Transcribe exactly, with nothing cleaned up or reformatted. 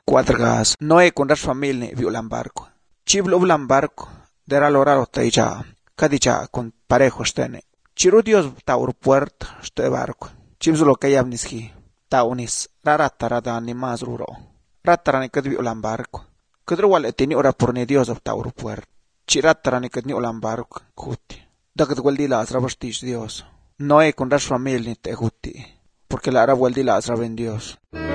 Cuatro gas. Noé con las familias vio el barco. Chiblo el barco. Dera loraro ya. Cadicha con parejos tene. Chiru Dios taur puerto este barco. Chibs lo que yabniski. Taunis. Raratarada ni más ruro. Ratarani que vio el barco. Que wale tini ora por ni Dios of taur puerto. Chiratarani que ni el barco. Cuti. Dagat waldi las rabastis Dios. Noé con las familias te guti. Porque la ara vueldi la en Dios.